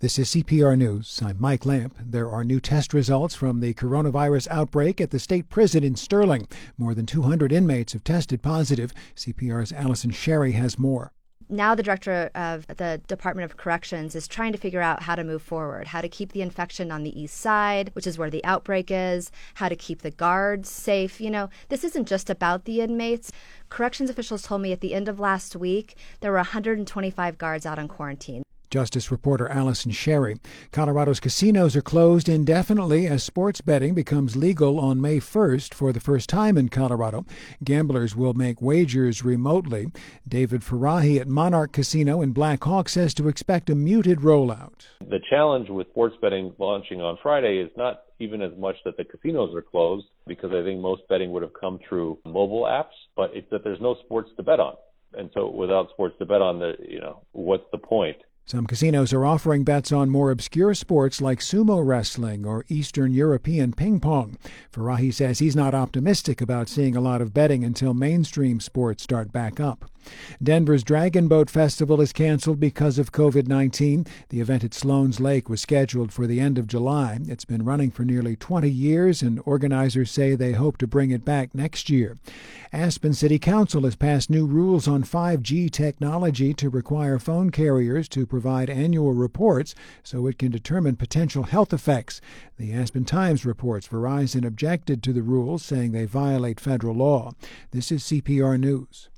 This is CPR News. I'm Mike Lamp. There are new test results from the coronavirus outbreak at the state prison in Sterling. More than 200 inmates have tested positive. CPR's Allison Sherry has more. Now the director of the Department of Corrections is trying to figure out how to move forward, how to keep the infection on the east side, which is where the outbreak is, how to keep the guards safe. This isn't just about the inmates. Corrections officials told me at the end of last week there were 125 guards out on quarantine. Justice reporter Allison Sherry. Colorado's casinos are closed indefinitely as sports betting becomes legal on May 1st for the first time in Colorado. Gamblers will make wagers remotely. David Farahi at Monarch Casino in Black Hawk says to expect a muted rollout. The challenge with sports betting launching on Friday is not even as much that the casinos are closed, because I think most betting would have come through mobile apps, but it's that there's no sports to bet on. And so without sports to bet on, what's the point? Some casinos are offering bets on more obscure sports like sumo wrestling or Eastern European ping pong. Farahi says he's not optimistic about seeing a lot of betting until mainstream sports start back up. Denver's Dragon Boat Festival is canceled because of COVID-19. The event at Sloan's Lake was scheduled for the end of July. It's been running for nearly 20 years, and organizers say they hope to bring it back next year. Aspen City Council has passed new rules on 5G technology to require phone carriers to provide annual reports so it can determine potential health effects. The Aspen Times reports Verizon objected to the rules, saying they violate federal law. This is CPR News.